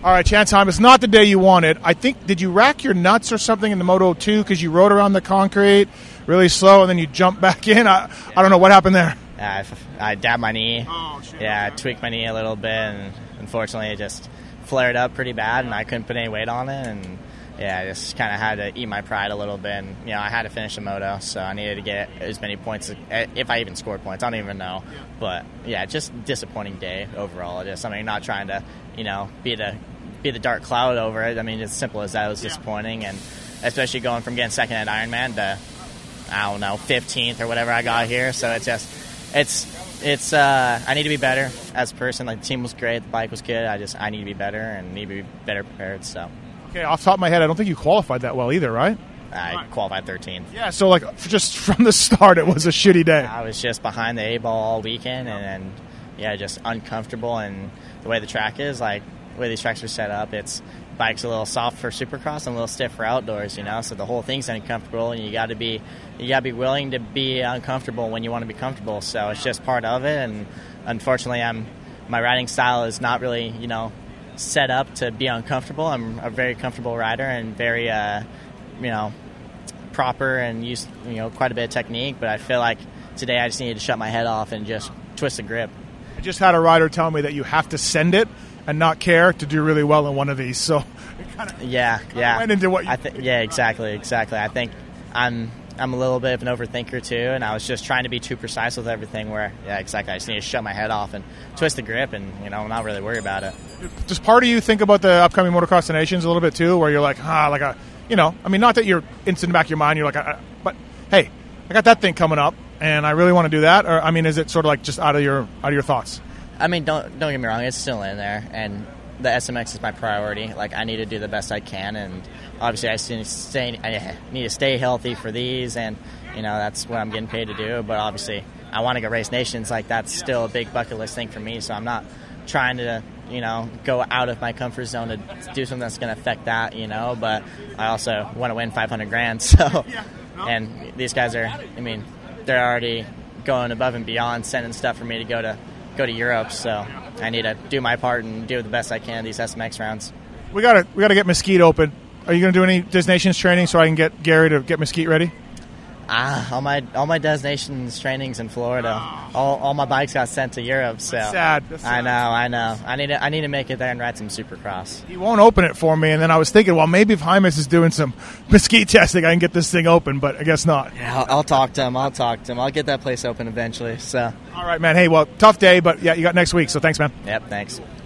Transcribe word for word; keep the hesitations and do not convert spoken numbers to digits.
All right, Chance time. It's not the day you wanted. I think, did you rack your nuts or something in the Moto two because you rode around the concrete really slow and then you jumped back in? I, I don't know. What happened there? Uh, I, I dabbed my knee. Oh, shit. Yeah, I tweaked my knee a little bit, and unfortunately it just flared up pretty bad, and I couldn't put any weight on it, and yeah, I just kind of had to eat my pride a little bit, and you know, I had to finish the moto, so I needed to get as many points, if I even scored points. I don't even know, but yeah, just disappointing day overall. Just something, not trying to, you know, be the be the dark cloud over it. I mean, it's simple as that. It was disappointing, and especially going from getting second at Ironman to, I don't know, fifteenth or whatever I got here. So it's just, it's, it's. Uh, I need to be better as a person. Like, the team was great, the bike was good. I just, I need to be better and need to be better prepared. So. Okay, off the top of my head, I don't think you qualified that well either, right? I qualified thirteenth. Yeah, so like just from the start, it was a shitty day. I was just behind the eight ball all weekend, and, and yeah, just uncomfortable. And the way the track is, like the way these tracks are set up, it's bike's a little soft for Supercross and a little stiff for outdoors, you know. So the whole thing's uncomfortable, and you got to be you got to be willing to be uncomfortable when you want to be comfortable. So it's just part of it. And unfortunately, I'm my riding style is not really, you know, set up to be uncomfortable. I'm a very comfortable rider and very, uh, you know, proper and use, you know, quite a bit of technique. But I feel like today I just needed to shut my head off and just twist the grip. I just had a rider tell me that you have to send it and not care to do really well in one of these. So it kind of yeah, yeah. went into what you I think. Yeah, exactly, exactly. I think I'm I'm a little bit of an overthinker too, and I was just trying to be too precise with everything. Where yeah, exactly. I just need to shut my head off and twist the grip, and you know, not really worry about it. Does part of you think about the upcoming Motocross of Nations a little bit too, where you're like, ah, like a, you know, I mean, not that you're instant in the back of your mind, you're like, uh, but hey, I got that thing coming up, and I really want to do that. Or I mean, is it sort of like just out of your out of your thoughts? I mean, don't don't get me wrong, it's still in there, and the S M X is my priority. Like, I need to do the best I can, and obviously I need to stay, I need to stay healthy for these, and you know, that's what I'm getting paid to do. But obviously, I want to go race nations. Like, that's still a big bucket list thing for me. So I'm not trying to, you know, go out of my comfort zone to do something that's going to affect that, you know. But I also want to win five hundred grand. So, and these guys are, I mean, they're already going above and beyond, sending stuff for me to go to go to Europe. So I need to do my part and do the best I can these S M X rounds. We gotta we gotta get Mesquite open. Are you going to do any Destinations training so I can get Gary to get Mesquite ready? Ah, all my all my Destinations trainings in Florida. All all my bikes got sent to Europe. So That's sad. That's sad. I know, I know. I need to I need to make it there and ride some Supercross. He won't open it for me, and then I was thinking, well, maybe if Hymas is doing some Mesquite testing, I can get this thing open, but I guess not. Yeah, I'll, I'll talk to him. I'll talk to him. I'll get that place open eventually. So. All right, man. Hey, well, tough day, but yeah, you got next week. So thanks, man. Yep. Thanks.